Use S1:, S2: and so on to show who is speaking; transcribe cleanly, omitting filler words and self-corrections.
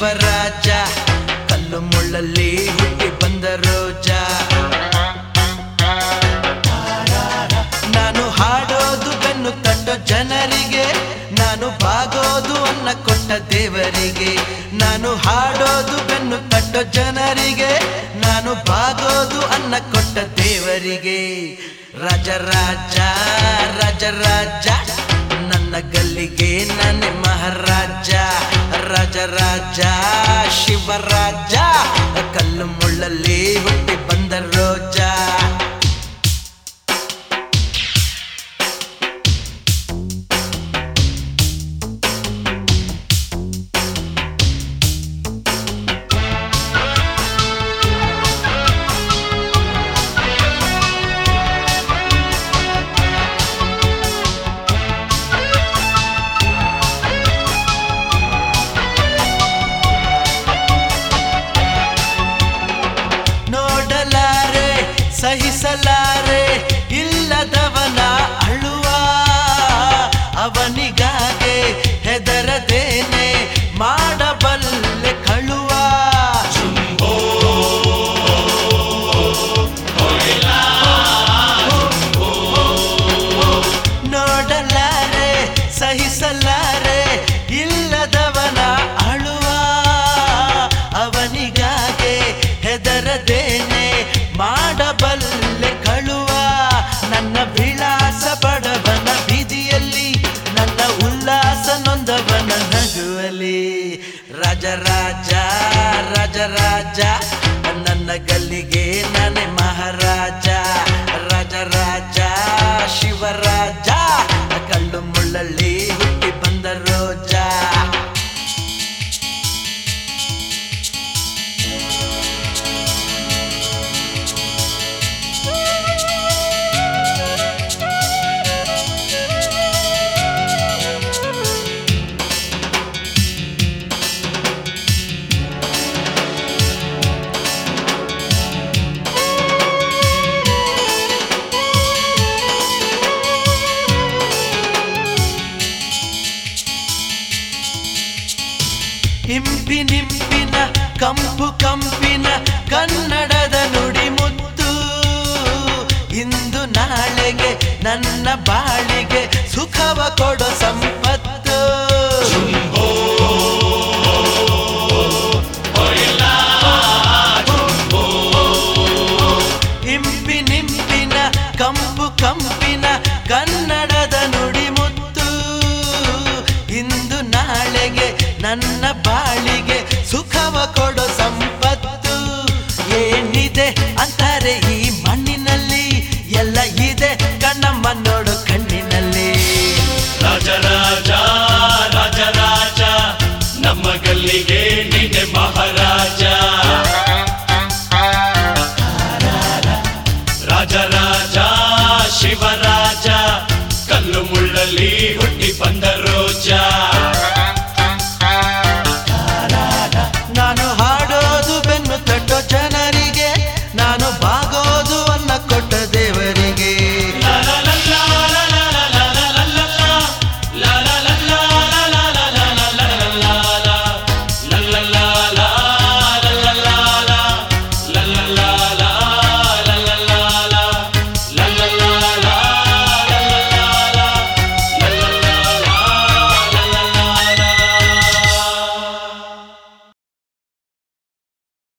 S1: ಶಿವರಾಜ ಕಲ್ಲು ಮುಳ್ಳಲ್ಲಿ ಹುಟ್ಟಿ ಬಂದ ರೋಜ. ನಾನು ಹಾಡೋದು ಬೆನ್ನು ತಟ್ಟೋ ಜನರಿಗೆ, ನಾನು ಬಾಗೋದು ಅನ್ನ ಕೊಟ್ಟ ದೇವರಿಗೆ. ನಾನು ಹಾಡೋದು ಬೆನ್ನು ತಟ್ಟೋ ಜನರಿಗೆ, ನಾನು ಬಾಗೋದು ಅನ್ನ ಕೊಟ್ಟ ದೇವರಿಗೆ. ರಾಜ ರಾಜ ರಾಜ ರಾಜ ನನ್ನ ಗಲ್ಲಿಗೆ ನಾನೇ ಮಹಾರಾಜ. ರಾಜ ರಾಜ ಶಿವರಾಜ ಕಲ್ಲು ಮುಳ್ಳಲ್ಲಿ ಹುಟ್ಟಿ ಬಂದ ರೋಜ. ಸಹಿಸಲಾರೆ ಇಲ್ಲದವನ ಅಳುವ, ಅವನಿಗಾಗೆ ಹೆದರದೇನೆ ಮಾಡಬಲ್ಲೆ ಕಳುವ. ನೋಡಲಾರೆ ಸಹಿಸಲಾರೆ ಇಲ್ಲದವನ ಅಳುವ, ಅವನಿಗಾಗೆ ಹೆದರದೇನೆ ಮಾಡಬಲ್ಲೆ ಕಳುವ. ನನ್ನ ವಿಳಾಸ ಬಡವನ ಬೀದಿಯಲ್ಲಿ, ನನ್ನ ಉಲ್ಲಾಸ ನೊಂದವನ ನಗುವಲಿ. ರಾಜ ರಾಜ ರಾಜ ರಾಜ ನನ್ನ ಗಲ್ಲಿಗೆ ನಾನೇ ಮಹಾರಾಜ. ರಾಜ ರಾಜ ಶಿವರಾಜ ಕಲ್ಲು ಮುಳ್ಳಲ್ಲಿ ಹುಟ್ಟಿ ಬಂದ ರೋಜ. ಇಂಪಿನಿಂಪಿನ ಕಂಪು ಕಂಪಿನ ಕನ್ನಡದ ನುಡಿ ಮುತ್ತು, ಇಂದು ನಾಳೆಗೆ ನನ್ನ ಬಾಳಿಗೆ ಸುಖವ ಕೊಡೋ ಸಂಪತ್ತು. ಇಂಪಿನಿಂಪಿನ ಕಂಪು ಕಂಪಿನ ಕನ್ನಡದ ನುಡಿ ಮುತ್ತು, ಇಂದು ನಾಳೆಗೆ ನನ್ನ